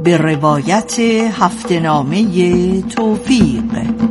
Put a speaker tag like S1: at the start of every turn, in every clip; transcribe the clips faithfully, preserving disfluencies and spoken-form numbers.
S1: به روایت هفته‌نامه توفیق.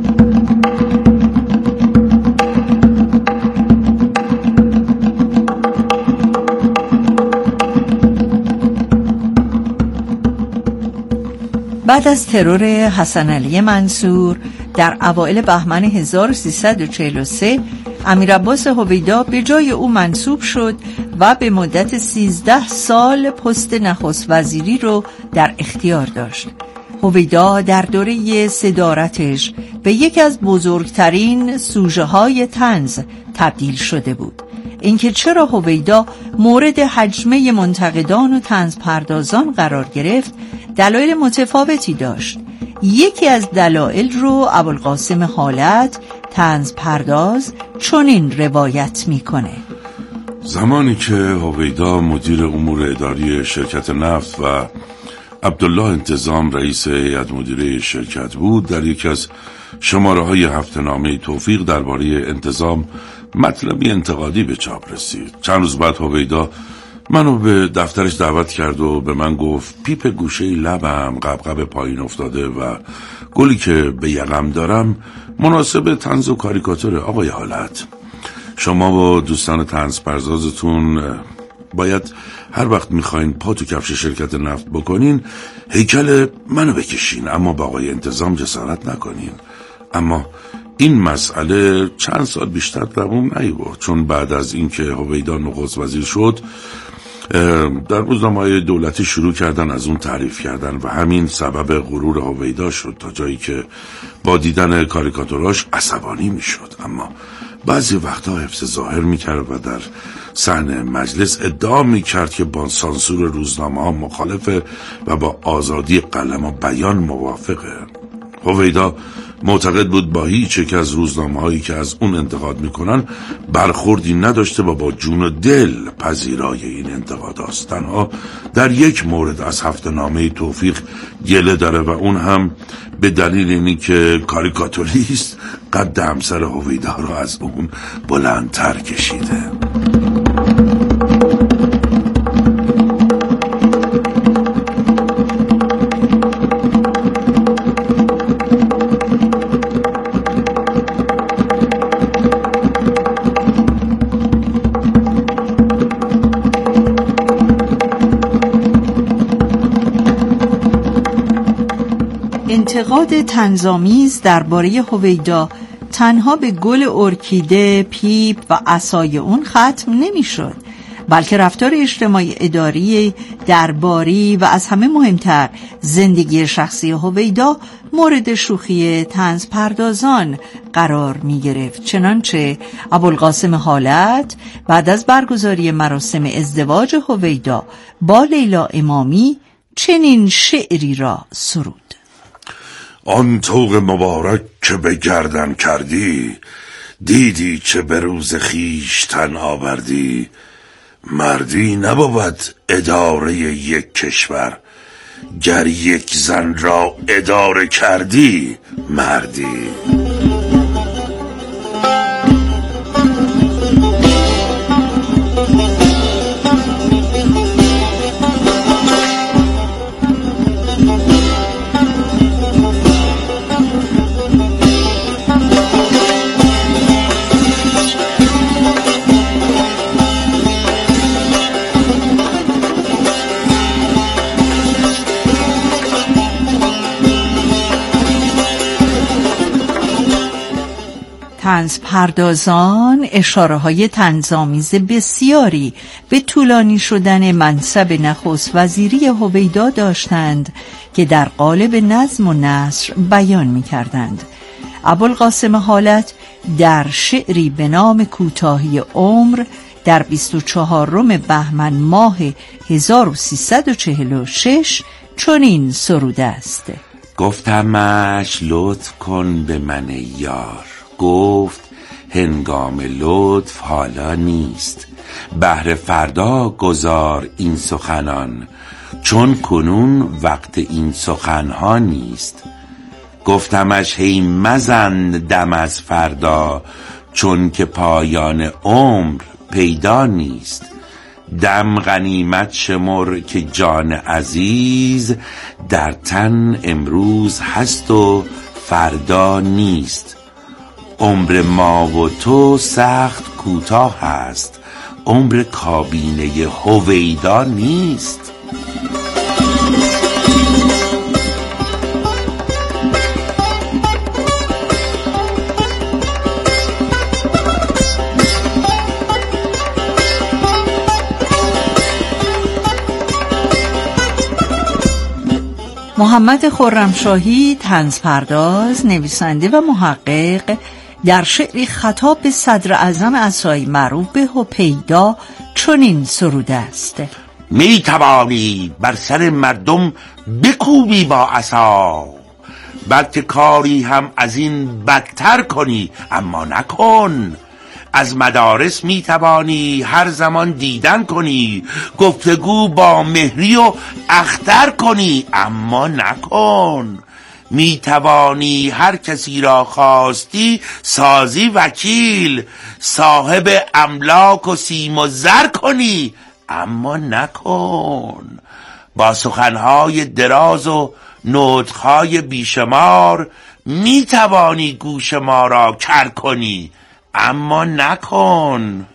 S1: بعد از ترور حسن علی منصور در اوایل بهمن هزار و سیصد و چهل و سه امیرعباس هویدا به جای او منصوب شد و به مدت سیزده سال پست نخست وزیری رو در اختیار داشت. هویدا در دوره صدارتش به یکی از بزرگترین سوژه های طنز تبدیل شده بود. اینکه چرا هویدا مورد هجمه منتقدان و طنز پردازان قرار گرفت دلایل متفاوتی داشت. یکی از دلایل رو ابوالقاسم حالت طنز پرداز چنین روایت میکنه:
S2: زمانی که هویدا مدیر امور اداری شرکت نفت و عبدالله انتظام رئیس هیئت مدیره شرکت بود، در یکی از شماره‌های هفته‌نامه توفیق درباره انتظام مطلبی انتقادی به چاپ رسید. چند روز بعد هویدا منو به دفترش دعوت کرد و به من گفت پیپ گوشه لبم قبقب پایین افتاده و گلی که به یقم دارم مناسب طنز و کاریکاتور. آقای حالت، شما و دوستان طنز پردازتون باید هر وقت میخواین پا تو کفش شرکت نفت بکنین هیکل منو بکشین، اما با آقای انتظام جسارت نکنین. اما این مسئله چند سال بیشتر دوام نیاورد، چون بعد از اینکه هویدا نخست وزیر شد در روزنامه‌های دولتی شروع کردن از اون تعریف کردن و همین سبب غرور هویدا شد، تا جایی که با دیدن کاریکاتوراش عصبانی میشد. اما بعضی وقتا حفظ ظاهر میکرد و در صحن مجلس ادعا میکرد که با سانسور روزنامه‌ها مخالفه و با آزادی قلم و بیان موافقه. هویدا معتقد بود با هیچ یک از روزنامه‌هایی که از اون انتقاد میکنن برخوردی نداشته و با جون و دل پذیرای این انتقاد است. تنها در یک مورد از هفته‌نامه توفیق گله داره و اون هم به دلیل اینی که کاریکاتوریست قد همسر هویدا رو از اون بلندتر کشیده.
S1: انتقاد طنزآمیز درباره هویدا تنها به گل ارکیده، پیپ و عصای اون ختم نمیشد، بلکه رفتار اجتماعی، اداری، درباری و از همه مهمتر زندگی شخصی هویدا مورد شوخی طنز پردازان قرار می گرفت. چنانچه ابوالقاسم حالت بعد از برگزاری مراسم ازدواج هویدا با لیلا امامی چنین شعری را سرود:
S2: آن طوق مبارک که به گردن کردی، دیدی چه به روز خویشتن آوردی. مردی نبود اداره یک کشور، گر یک زن را اداره کردی مردی.
S1: طنز پردازان اشاره های طنزآمیز بسیاری به طولانی شدن منصب نخست وزیری هویدا داشتند که در قالب نظم و نثر بیان می کردند. ابوالقاسم حالت در شعری به نام کوتاهی عمر در بیست و چهارم بهمن ماه هزار و سیصد و چهل و شش چنین سروده است:
S3: گفتمش لطف کن به من یار، گفت هنگام لطف حالا نیست. بهر فردا گذار این سخنان، چون کنون وقت این سخنها نیست. گفتمش هی مزن دم از فردا، چون که پایان عمر پیدا نیست. دم غنیمت شمر که جان عزیز در تن امروز هست و فردا نیست. عمر ما و تو سخت کوتاه است، عمر کابینه هویدا نیست.
S1: محمد خرمشاهی طنزپرداز، نویسنده و محقق، در شعری خطاب به صدر اعظم عصایی معروف به هویدا چنین سروده است:
S3: می توانی بر سر مردم بکوبی با عصا، بلکه کاری هم از این بدتر کنی اما نکن. از مدارس می توانی هر زمان دیدن کنی، گفتگو با مهری و اختر کنی اما نکن. می توانی هر کسی را خواستی سازی وکیل، صاحب املاک و سیم و زر کنی اما نکن. با سخنهای دراز و نطقهای بیشمار می توانی گوش ما را کر کنی اما نکن.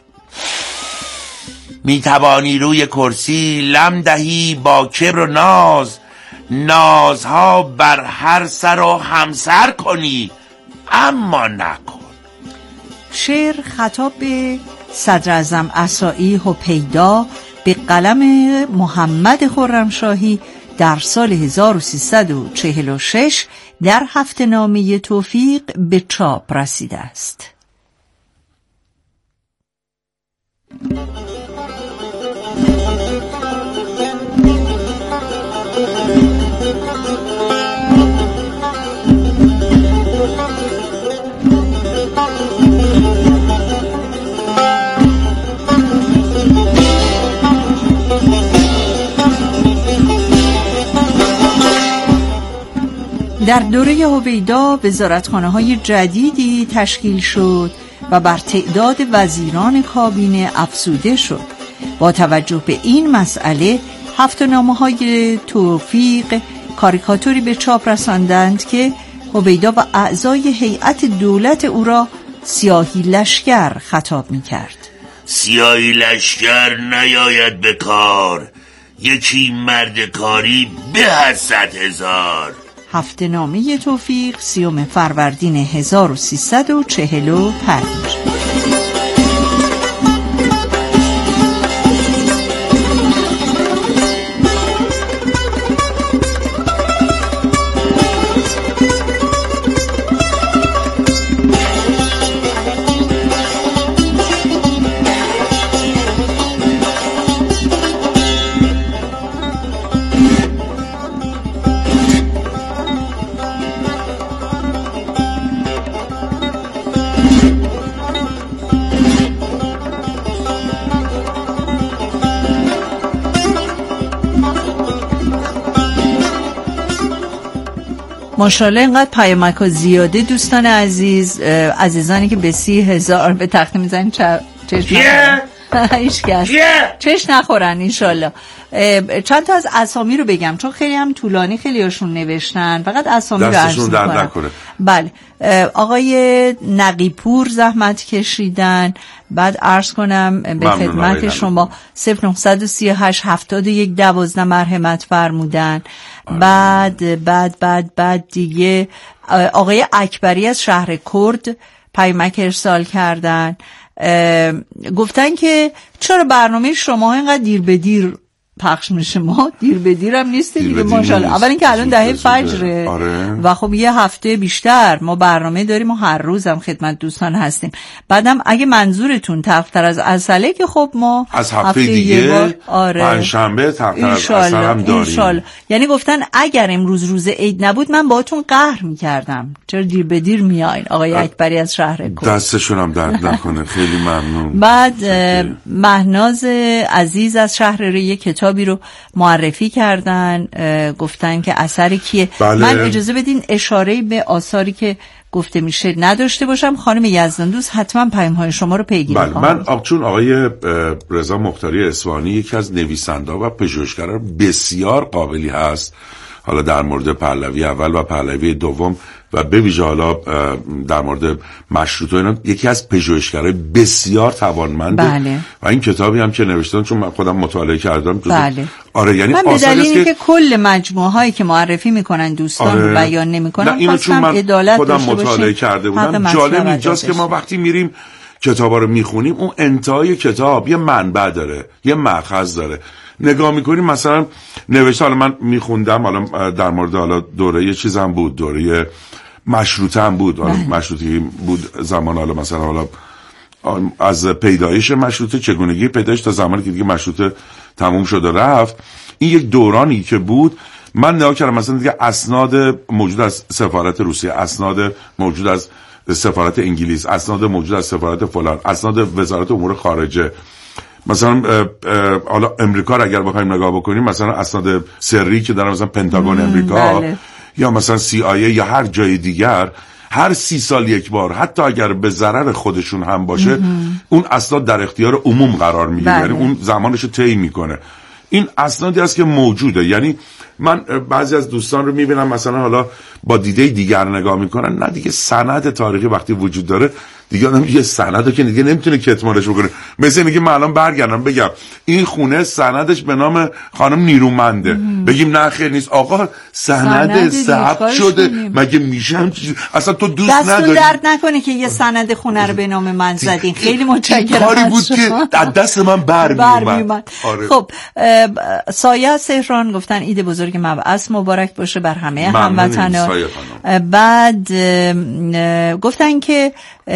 S3: می توانی روی کرسی لم دهی با کبر و ناز، نازها بر هر سر و همسر کنی اما نکن.
S1: شعر خطاب به صدر اعظم عصایی هویدا به قلم محمد خرمشاهی در سال هزار و سیصد و چهل و شش در هفته‌نامه توفیق به چاپ رسیده است. در دوره هویدا وزارتخانه‌های جدیدی تشکیل شد و بر تعداد وزیران کابینه افزوده شد. با توجه به این مسئله هفته‌نامه‌های توفیق کاریکاتوری به چاپ رساندند که هویدا و اعضای هیئت دولت او را سیاهی لشکر خطاب می‌کرد.
S3: سیاهی لشکر نیاید به کار، یکی مرد کاری به از صد هزار.
S1: هفته‌نامه توفیق سیوم فروردین هزار و سیصد و چهل و پنج. ماشاءالله اینقدر پیامک زیاده. دوستان عزیز، عزیزانی که به سی هزار به تخته میزنید چشم چشم نخورن انشالله. چند تا از اسامی رو بگم چون خیلی هم طولانی خیلی هاشون نوشتن، فقط اسامی رو عرض میکنم. بله، آقای نقیپور زحمت کشیدن. بعد عرض کنم به خدمت شما صفر نه سه هشت هفتاد و یک دوازده مرحمت فرمودن. بعد بعد بعد بعد دیگه آقای اکبری از شهر کرد پیامک ارسال کردن، گفتن که چرا برنامه شما اینقدر دیر به دیر پخش میشه؟ ما دیر به دیرم نیست دیگه ماشاءالله. اول اینکه الان دهه فجره. آره. و خب یه هفته بیشتر ما برنامه داریم و هر روزم خدمت دوستان هستیم. بعدم اگه منظورتون تفتر از عسله که خب ما
S2: از هفته, هفته دیگه
S1: آره.
S2: پنجشنبه تفتر از عسل هم داریم
S1: انشالله. یعنی گفتن اگر امروز روز عید نبود من باهاتون قهر میکردم، چرا دیر به دیر میاین؟ آقای اکبری از شهر کرد،
S2: دستشون هم درد نکنه. خیلی ممنون.
S1: بعد مهناز عزیز از شهر ری کتاب کتابی رو معرفی کردن، گفتن که اثر کیه.
S2: بله.
S1: من اجازه بدین اشاره به آثاری که گفته میشه نداشته باشم. خانم یزداندوست حتما پیام‌های شما رو پیگیری
S2: بله.
S1: خواهم.
S2: من چون آقای رضا مختاری اصفهانی یکی از نویسنده‌ها و پژوهشگران بسیار قابلی هست، حالا در مورد پهلوی اول و پهلوی دوم و به ویژه حالا در مورد مشروطه اینا یکی از پژوهشگرای بسیار توانمنده.
S1: بله.
S2: و این کتابی هم که نوشتن چون من خودم مطالعه کردم.
S1: بله.
S2: آره یعنی
S1: من به دلیل
S2: که...
S1: که کل مجموعه هایی که معرفی میکنن دوستان
S2: آره.
S1: رو بیان نمیکنن،
S2: اینو چون من
S1: عدالت
S2: خودم مطالعه
S1: باشیم.
S2: کرده بودم. جالب اینجاست که ما وقتی میریم کتابا رو میخونیم اون انتهای کتاب یه منبع داره، یه مأخذ داره. نگاه میکنیم مثلا نوشته، حالا من میخوندم حالا در مورد حالا دوره یه چیزم بود، دوره مشروطه هم بود، حالا مشروطه بود زمان، حالا مثلا حالا از پیدایش مشروطه، چگونگی پیدایش تا زمانی که دیگه مشروطه تموم شد و رفت، این یک دورانی که بود. من نگاه کردم مثلا دیگه اسناد موجود از سفارت روسیه، اسناد موجود از سفارت انگلیس، اسناد موجود از سفارت فلان، اسناد وزارت امور خارجه، مثلا حالا امریکا رو اگر بخوایم نگاه بکنیم مثلا اسناد سری که در مثلا پنتاگون امریکا، بله. یا مثلا سی آی ای یا هر جای دیگر، هر سی سال یک بار حتی اگر به ضرر خودشون هم باشه مم. اون اسناد در اختیار عموم قرار میگیره، بله. یعنی اون زمانش رو طی میکنه. این اسنادی است که موجوده. یعنی من بعضی از دوستان رو میبینم مثلا حالا با دیده دیگر نگاه میکنن، نه دیگه سند تاریخی وقتی وجود داره دیگه آدم یه سندو که دیگه نمیتونه کتمانش بکنه. مثل اینکه من الان برگردم بگم این خونه سندش به نام خانم نیرومنده، مم. بگیم نه خیر نیست آقا، سند ثبت شده، مگه میشم اصلا تو دوست نداری؟
S1: دستون درد نکنه که یه سند خونه رو به نام من زدین، خیلی متشکرم.
S2: کاری بود که از دست من برمیومد.
S1: آره. خب سایه از تهران گفتن عید بزرگ مبعث مبارک باشه بر همه هموطنان. بعد گفتن که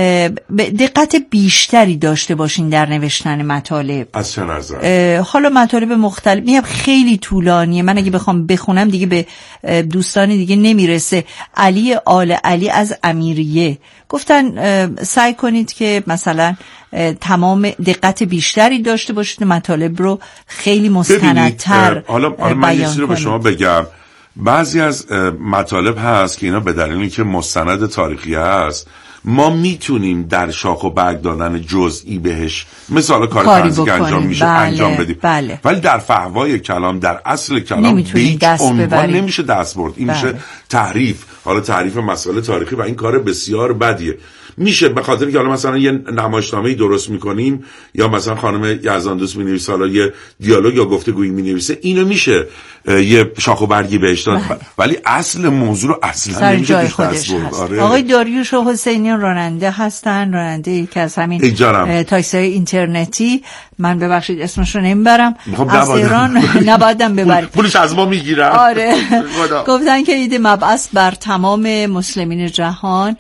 S1: دقت بیشتری داشته باشین در نوشتن مطالب.
S2: از چه نظر؟
S1: حالا مطالب مختلف، میگم خیلی طولانیه، من اگه بخوام بخونم دیگه به دوستان دیگه نمیرسه. علی آل علی از امیریه گفتن سعی کنید که مثلا تمام دقت بیشتری داشته باشید، مطالب رو خیلی مستندتر
S2: حالا حالا من یه چیزی رو به شما بگم. بعضی از مطالب هست که اینا به دلیلی که مستند تاریخی هست ما میتونیم در شاخ و برگ دادن جزئی بهش مثلا کار فرضی که انجام میشه بله، انجام بدیم،
S1: بله.
S2: ولی در فهوای کلام، در اصل کلام بیچ عنوان نمیشه دست برد. این بله. میشه تحریف، حالا تحریف مسائل تاریخی و این کار بسیار بدیه. میشه به خاطر که حالا مثلا یه نمایشنامه‌ای درست میکنیم یا مثلا خانم یزداندوست مینویسه حالا یه دیالوگ یا گفتگویی مینویسه، اینو میشه یه شاخ و برگی بهش داد، ولی اصل موضوع رو اصلا نمیشه توش دست برد. آره.
S1: آقای داریوش حسینیان راننده هستن، راننده یکی از همین تاکسی‌های اینترنتی، من ببخشید اسمش رو نمیبرم، از ایران نبایدم ببرید،
S2: پولش از ما میگیرن.
S1: آره. گفتن که عید مبعث بر تمام مسلمین جهان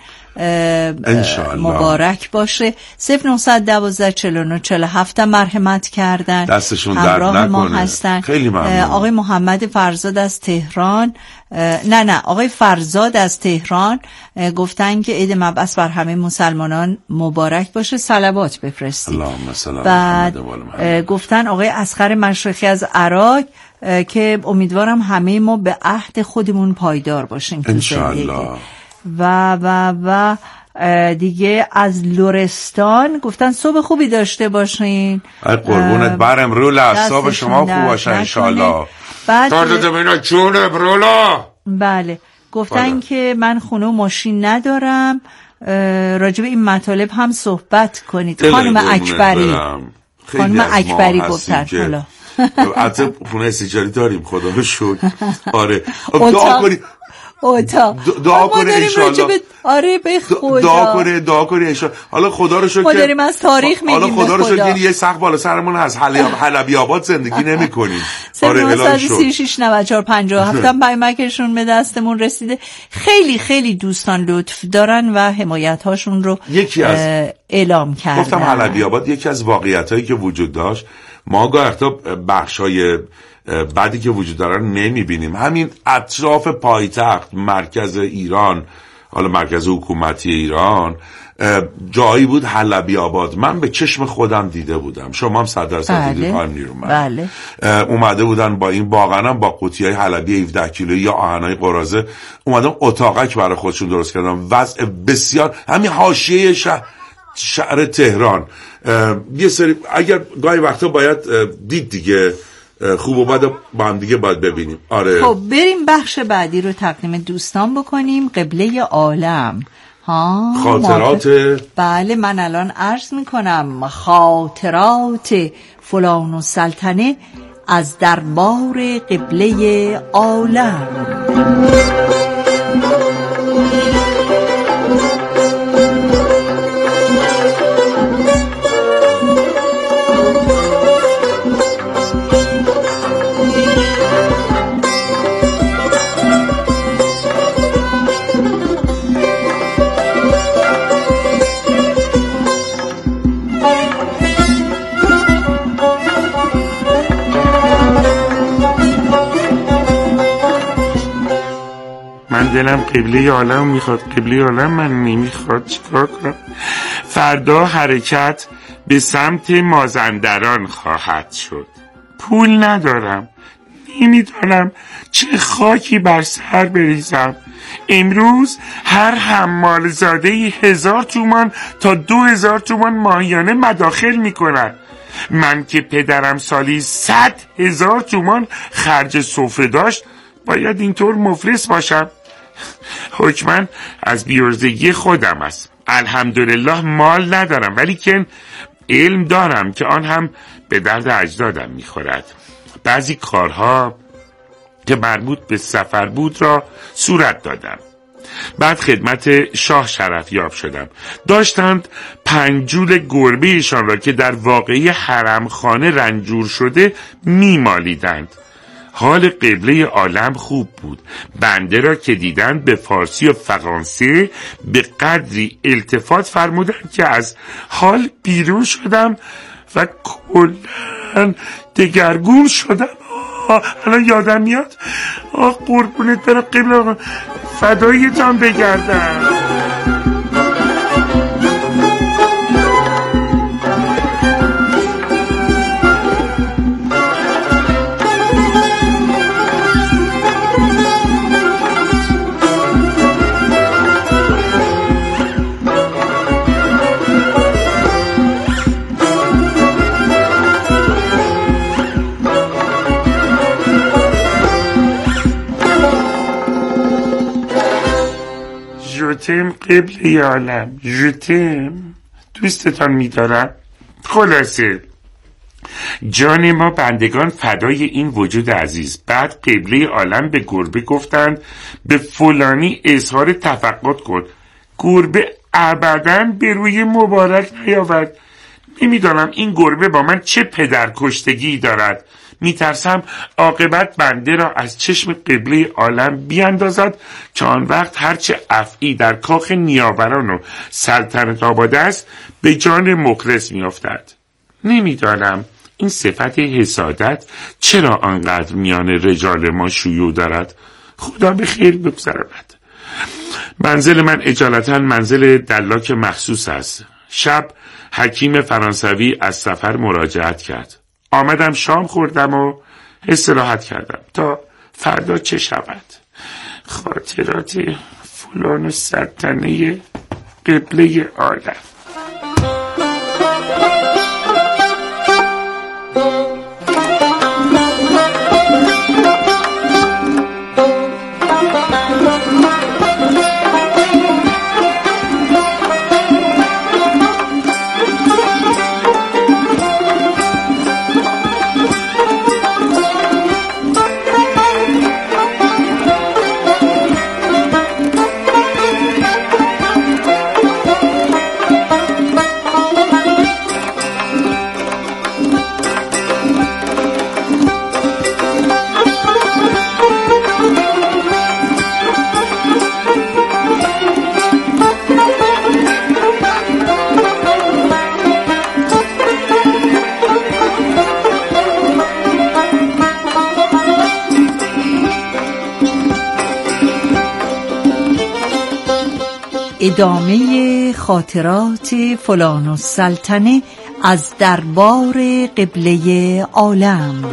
S1: مبارک باشه. صفر نهصد دوازده چهل و نه چهل و هفت مرحمت کردن،
S2: دستشون درد نکنه،
S1: ما هستن.
S2: خیلی ممنون.
S1: آقای محمد فرزاد از تهران، نه نه آقای فرزاد از تهران گفتن که عید مبعث بر همه مسلمانان مبارک باشه، صلوات بفرستید.
S2: اللهم صل علی
S1: محمد. بعد گفتن آقای اصغر مشرقی از عراق که امیدوارم همه ما به عهد خودمون پایدار باشیم
S2: ان شاء الله.
S1: و و و دیگه از لرستان گفتن صبح خوبی داشته باشین.
S2: ای قربونت برم، رول اعصاب شما خوب باشه ان شاء الله.
S1: بعد
S2: ببینا جون برولا.
S1: بله گفتن بالا. که من خونه و ماشین ندارم، راجب این مطالب هم صحبت کنید. خانم اکبری خانم اکبری گفتن حالا
S2: حتی خونه استیجاری داریم خدا رو شکر. آره دعا کنید
S1: اوتا
S2: دعا کنه انشالله.
S1: آره به خدا
S2: دعا کنه دعا کنه انشالله. حالا خدا رو شکر
S1: ما داریم از تاریخ میگیم،
S2: حالا خدا رو شکر یه سقف بالا سرمون هست، حلبی آباد زندگی نمی کنیم.
S1: آره الهی شکر. سی و شش نود و چهار پنجاه و هفت هم پیامکشون به دستمون رسیده. خیلی خیلی دوستان لطف دارن و حمایت هاشون رو
S2: یکی از
S1: اعلام کردن.
S2: گفتم حلبی آباد یکی از واقعیتایی که وجود داشت ما گاهی بخشای بعدی که وجود دارن نمیبینیم. همین اطراف پایتخت مرکز ایران، حالا مرکز حکومتی ایران جایی بود حلبی آباد. من به چشم خودم دیده بودم، شما هم صد درصد دیدید خانم نیرومند.
S1: بله.
S2: اومده بودن با این واقعا با قوطی‌های حلبی هفده کیلویی یا آهنای قراضه اومدن اتاقک برای خودشون درست کردن. وضع بسیار همین حاشیه شهر شهر تهران. یه سری اگر گاهی وقتا باید دید دیگه، خوب و بد با هم دیگه باید ببینیم. آره
S1: خب بریم بخش بعدی رو تقدیم دوستان بکنیم، قبله عالم. ها
S2: خاطرات
S1: ما... بله من الان عرض میکنم خاطرات فلان و سلطنه از دربار قبله عالم.
S4: دلم قبله عالم میخواد، قبله عالم من نمیخواد، چیکار کنم؟ فردا حرکت به سمت مازندران خواهد شد. پول ندارم، نمیدانم چه خاکی بر سر بریزم. امروز هر حمال زاده هزار تومان تا دو هزار تومان ماهیانه مداخل میکنن. من که پدرم سالی صد هزار تومان خرج سفره داشت باید اینطور مفلس باشم؟ حکماً از بیورزگی خودم است. الحمدلله مال ندارم ولی که علم دارم که آن هم به درد اجدادم میخورد. بعضی کارها که مربوط به سفر بود را صورت دادم. بعد خدمت شاه شرفیاب شدم. داشتند پنجول گربه ایشان را که در واقعی حرمخانه رنجور شده میمالیدند. حال قبله عالم خوب بود. بنده را که دیدند به فارسی و فرانسه به قدری التفات فرمودند که از حال بیرون شدم و کلاً دگرگون شدم. آه الان یادم میاد. آه قربونت برم قبله آقا، فدایتان بگردم. جوتم قبله عالم، جوتم دوستتان میدارم. خلاصه جان ما بندگان فدای این وجود عزیز. بعد قبله عالم به گربه گفتند به فلانی اظهار تفقد کن. گربه ابداً به روی مبارک نیاورد. نمیدانم این گربه با من چه پدر کشتگی دارد. میترسم عاقبت بنده را از چشم قبله عالم بیاندازد که آن وقت هرچه افعی در کاخ نیاوران و سلطنت آباد است به جان مخلص میافتد. نمیدانم این صفت حسادت چرا آنقدر میان رجال ما شیوع دارد. خدا به خیر بگذراند. منزل من اجالتا منزل دلاک مخصوص است. شب حکیم فرانسوی از سفر مراجعت کرد. آمدم شام خوردم و استراحت کردم تا فردا چه شود. خاطرات فلان و سلطنه قبله عالم.
S1: ادامه خاطرات فلان السلطنه از دربار قبله عالم.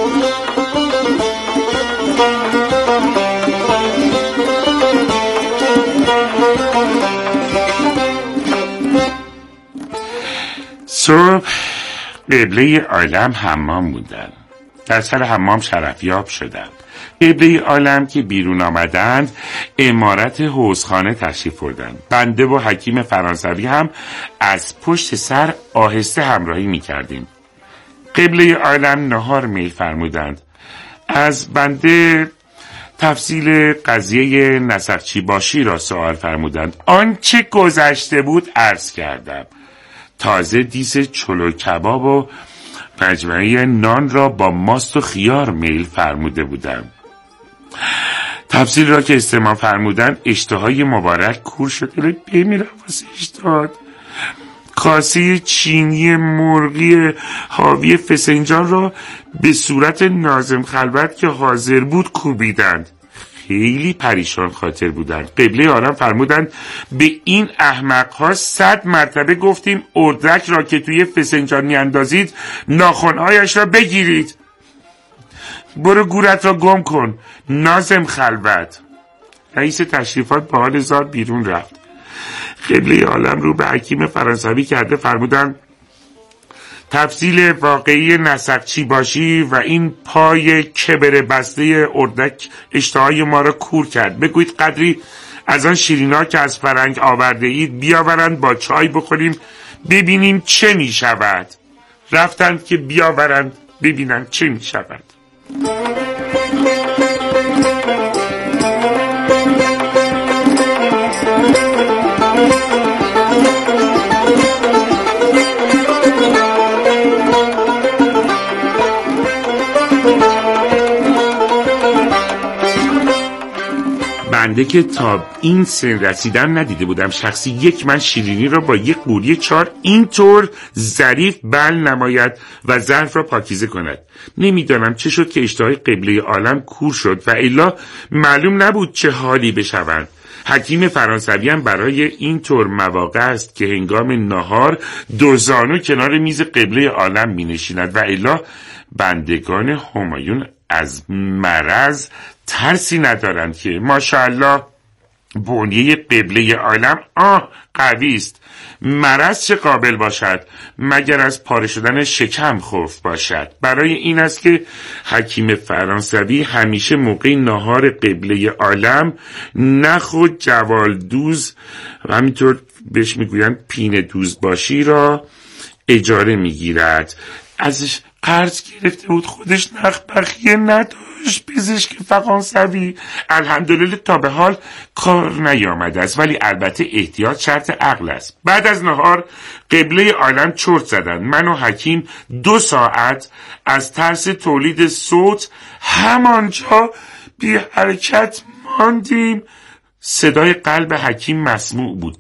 S4: صبح قبله عالم حمام بودن. در سر حمام شرفیاب شدن. قبله عالم که بیرون آمدند عمارت حوضخانه تشریف بردند. بنده و حکیم فرانسوی هم از پشت سر آهسته همراهی می کردیم. قبله عالم نهار می فرمودند. از بنده تفصیل قضیه نسخچی باشی را سوال فرمودند. آنچه گذشته بود عرض کردم. تازه دیس چلو کباب و مجموعه نان را با ماست و خیار میل فرموده بودم. تفصیل را که استماع فرمودن اشتهای مبارک کور شد. بمیرم واسه اشتهاد. کاسه چینی مرغی حاوی فسنجان را به صورت ناظم خلوت که حاضر بود کوبیدند. خیلی پریشان خاطر بودند. قبله عالم فرمودند به این احمق ها صد مرتبه گفتیم اردک را که توی فسنجان میاندازید ناخنهایش را بگیرید. برو گورت را گم کن ناظم خلوت. رئیس تشریفات با حال زار بیرون رفت. قبله عالم رو به حکیم فرانسوی کرده فرمودند تفصیل واقعی نسخچی باشی و این پای کبر بسته اردک اشتهای ما را کور کرد. بگویید قدری از آن شیرینا که از فرنگ آورده اید بیاورند با چای بخوریم ببینیم چه می شود. رفتند که بیاورند ببینند چه می شود. بنده که تا این سن رسیدن ندیده بودم شخصی یک من شیرینی را با یک قوری چار اینطور ظریف بل نماید و ظرف را پاکیزه کند. نمیدانم چه شد که اشتهای قبله عالم کور شد و الا معلوم نبود چه حالی بشوند. حکیم فرانسوی هم برای این طور مواقع است که هنگام نهار دو زانو کنار میز قبله عالم می نشیند و الا بندگان همایون از مرض ترسی ندارند که ماشاءالله بنیه قبله عالم آه قوی است. مرض چه قابل باشد مگر از پاره شدن شکم خوف باشد. برای این است که حکیم فرانسوی همیشه موقع نهار قبله عالم نخ و جوالدوز و همینطور بهش میگویند پینه دوز باشی را اجاره میگیرد. ازش قرض گرفته بود خودش نخ بخیه نداشت. پزشک فرانسوی الحمدلله تا به حال کار نیامده است ولی البته احتیاط شرط عقل است. بعد از نهار قبله عالم چرت زدند. من و حکیم دو ساعت از ترس تولید صوت همانجا بی حرکت ماندیم. صدای قلب حکیم مسموع بود.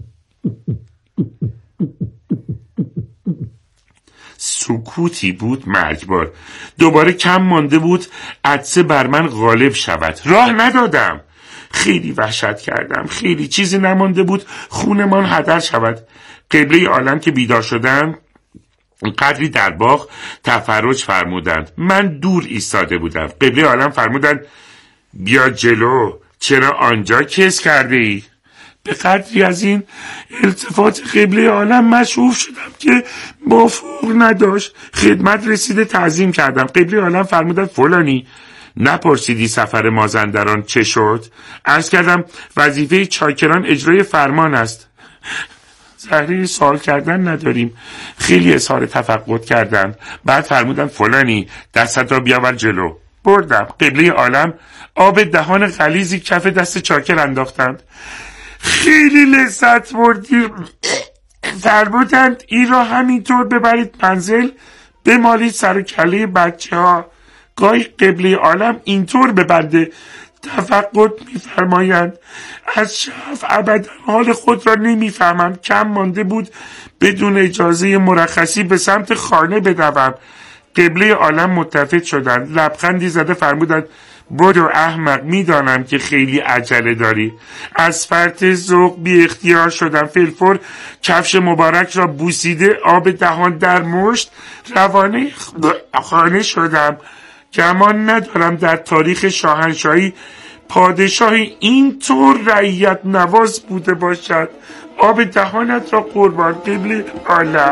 S4: سکوتی بود مرگبار. دوباره کم مانده بود عطسه بر من غالب شود. راه ندادم. خیلی وحشت کردم. خیلی چیزی نمانده بود خونمان هدر شود. قبله عالم که بیدار شدن قدری در باغ تفرج فرمودند. من دور ایستاده بودم. قبله عالم فرمودند بیا جلو. چرا آنجا کس کرده ای؟ به قدری از این التفات قبله عالم مشعوف شدم که مفهوم نداشت. خدمت رسیده تعظیم کردم. قبله عالم فرمودند فلانی نپرسیدی سفر مازندران چه شد؟ عرض کردم وظیفه چاکران اجرای فرمان است. زهره سوال کردن نداریم. خیلی اظهار تفقد کردند. بعد فرمودند فلانی دستت را بیاور جلو. بردم. قبله عالم آب دهان غلیظی کف دست چاکر انداختند. خیلی لذت بردیم. فرمودند این را همینطور ببرید منزل بمالید سر و کله بچه ها. گاهی قبله عالم اینطور به بنده تفقد میفرمایند. از شرف ابدا حال خود را نمیفهمم. کم مانده بود بدون اجازه مرخصی به سمت خانه بدوم. قبله عالم متفق شدند. لبخندی زده فرمودند برو احمق، میدانم که خیلی عجله داری. از فرط ذوق بی اختیار شدم. فلفور کفش مبارک را بوسیده آب دهان در مشت روانه خانه شدم. گمان ندارم در تاریخ شاهنشاهی پادشاهی اینطور رعیت نواز بوده باشد. آب دهانت را قربان قبل عالم.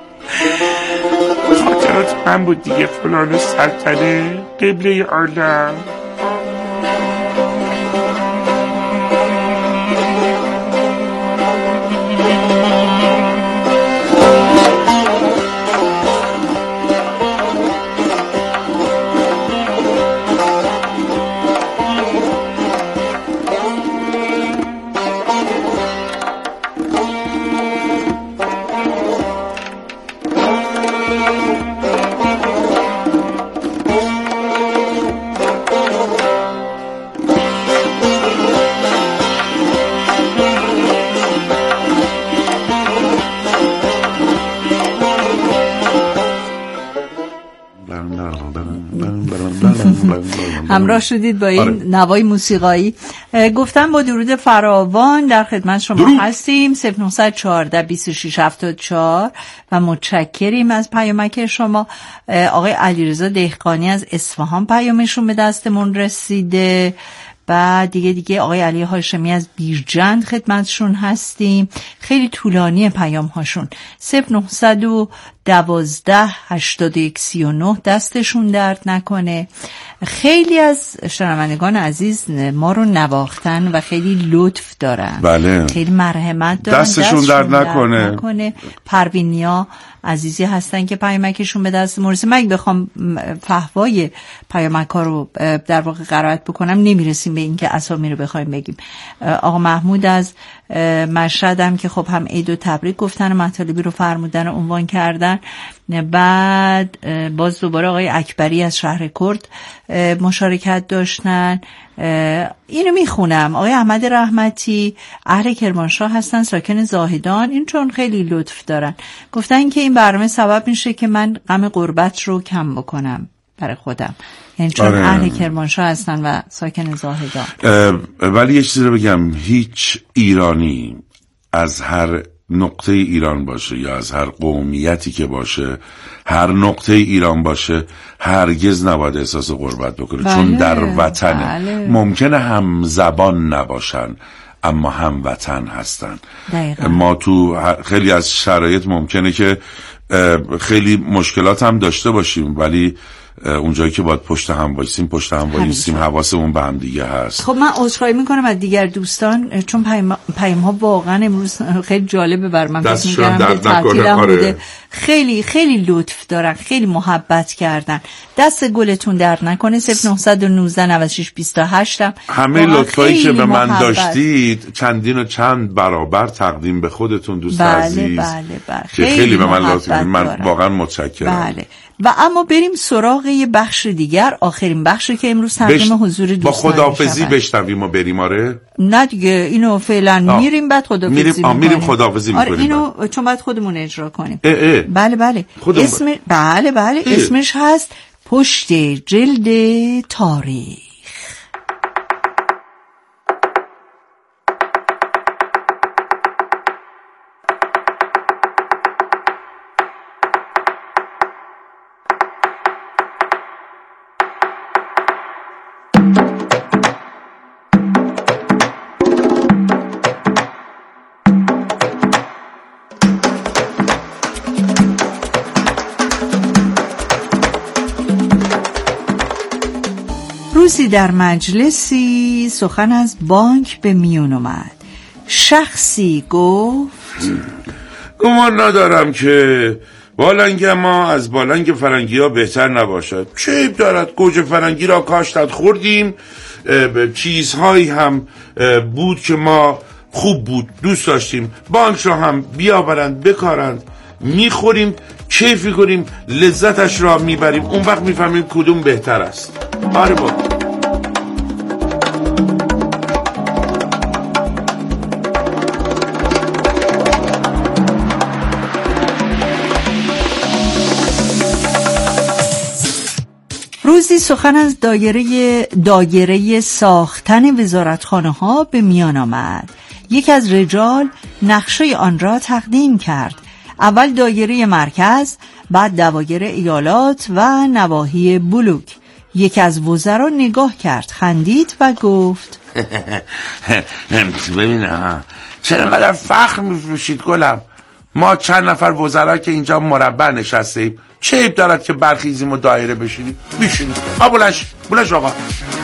S4: خاطرات من بود دیگه، فلان سلطنه قبله عالم.
S1: همراه شدید با این آره. نوای موسیقایی. گفتم با درود فراوان در خدمت شما درود. هستیم. صفر نه یک چهار بیست و شش هفتاد و چهار و متشکریم از پیامک شما. آقای علیرضا دهقانی از اصفهان پیامشون به دستمون رسیده. بعد دیگه دیگه آقای علی هاشمی از بیرجند خدمتشون هستیم. خیلی طولانی پیام هاشون. صفر نه دوازده هشتاد و یک سی و نه دستشون درد نکنه. خیلی از شنوندگان عزیز ما رو نواختن و خیلی لطف دارن.
S2: بله.
S1: خیلی مرحمت دارن.
S2: دستشون, دستشون درد نکنه.
S1: درد نکنه. پروینیا عزیزی هستن که پیامکشون به دست مرسه. من بخوام فحوای پیامک ها رو در واقع قرائت بکنم نمیرسیم به این که اسامی رو بخوایم بگیم. آقا محمود از مشهد هم که خب هم عید و تبریک گفتن و مطالبی رو فرمودن و عنوان کردن. بعد باز دوباره آقای اکبری از شهر کرد مشارکت داشتن. اینو میخونم. آقای احمد رحمتی اهل کرمانشاه هستن، ساکن زاهدان. این چون خیلی لطف دارن گفتن که این برنامه سبب میشه که من غم غربت رو کم بکنم برای خودم. یعنی چون آره. اهل کرمانشاه هستن و ساکن زاهدان.
S2: ولی یه چیزی رو بگم، هیچ ایرانی از هر نقطه ایران باشه یا از هر قومیتی که باشه، هر نقطه ایران باشه، هرگز نباید احساس غربت بکنه. بله، چون در وطنه. بله. ممکنه هم زبان نباشن اما هم وطن هستن. دقیقا. ما تو خیلی از شرایط ممکنه که خیلی مشکلات هم داشته باشیم، ولی اونجایی که باید پشت هم وایسیم پشت هم وایسیم، حواسمون به هم دیگه هست.
S1: خب من عذرخواهی میکنم از دیگر دوستان چون پیام پیام ها واقعا امروز خیلی جالبه بر من.
S2: دستشون درد نکنه.
S1: آره. خیلی خیلی لطف دارن، خیلی محبت کردن. دست گلتون درد نکنه. صفر نه یک نه نود و شش بیست و هشت
S2: همه لطفایی که به من محبت. داشتید چندین و چند برابر تقدیم به خودتون دوست بله عزیز.
S1: بله بله.
S2: که خیلی, خیلی به من لطف من واقعا متشکرم.
S1: بله. و اما بریم سراغ یه بخش دیگر، آخرین بخشی که امروز تقدیم بش... حضور دوستان
S2: با خداحافظی بشنویم و بریم. آره
S1: نه دیگه اینو فعلا میریم بعد خداحافظی
S2: میریم میریم خداحافظی میکنیم.
S1: آره اینو بعد. چون بعد خودمون اجرا کنیم.
S2: اه اه.
S1: بله بله اسم ب... بله بله اه. اسمش هست پشت جلد تاریخ. روزی در مجلسی سخن از بانک به میون اومد. شخصی گفت
S2: گمان ندارم که بالنگ ما از بالنگ فرنگی ها بهتر نباشد. چه عیب دارد؟ گوجه فرنگی را کاشتند خوردیم، چیزهایی هم بود که ما خوب بود دوست داشتیم، بانک را هم بیاورند بکارند میخوریم، کیفی کنیم، لذتش را میبریم، اون وقت میفهمیم کدوم بهتر است. آره با
S1: روزی سخن از دایره دایره ساختن وزارتخانه ها به میان آمد. یک از رجال نقشه آن را تقدیم کرد. اول دایره مرکز، بعد دوایر ایالات و نواحی بلوک. یک از وزرا نگاه کرد، خندید و گفت
S3: ببین چرا انقدر فخر میفروشید گلم؟ ما چند نفر وزرا که اینجا مربع نشستیم، چه عیب دارد که برخیزیم و دایره بشینیم؟ بشینیم. آ بلش بلش آقا.